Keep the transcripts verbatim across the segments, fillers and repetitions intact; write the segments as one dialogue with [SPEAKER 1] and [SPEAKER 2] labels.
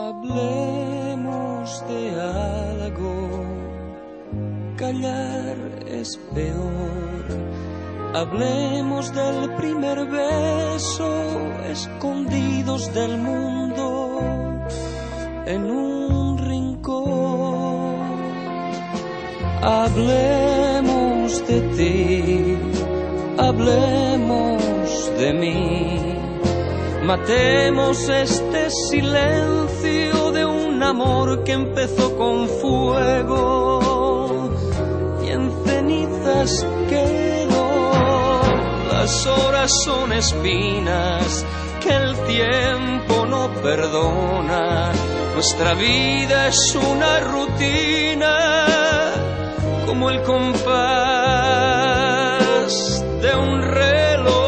[SPEAKER 1] Hablemos de algo, callar es peor. Hablemos del primer beso, escondidos del mundo, en un rincón. Hablemos de ti, hablemos de mí. Matemos este silencio de un amor que empezó con fuego y en cenizas quedó. Las horas son espinas que el tiempo no perdona. Nuestra vida es una rutina como el compás de un reloj.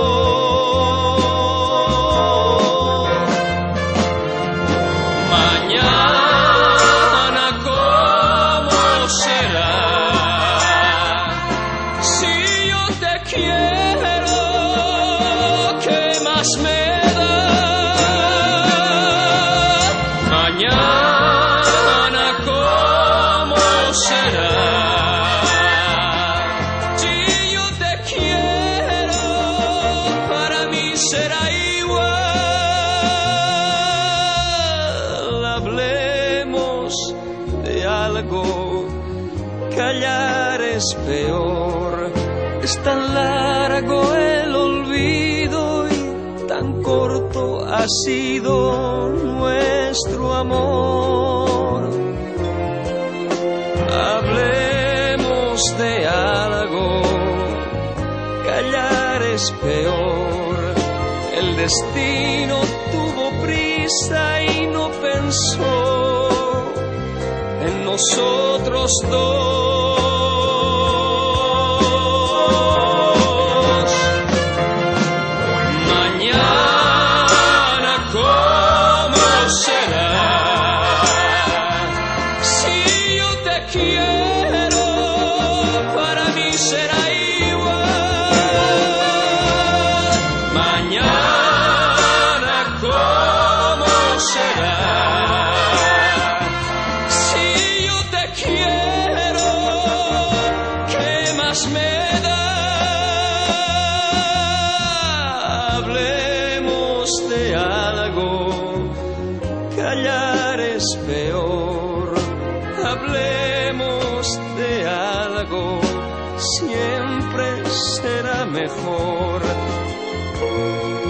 [SPEAKER 1] Callar es peor, es tan largo el olvido y tan corto ha sido nuestro amor. Hablemos de algo, callar es peor. El destino tuvo prisa y no pensó en nosotros dos. Mañana, ¿cómo será? Si yo te quiero, para mí será igual. Mañana, ¿cómo será? Me da. Hablemos de algo, callar es peor. Hablemos de algo, siempre será mejor.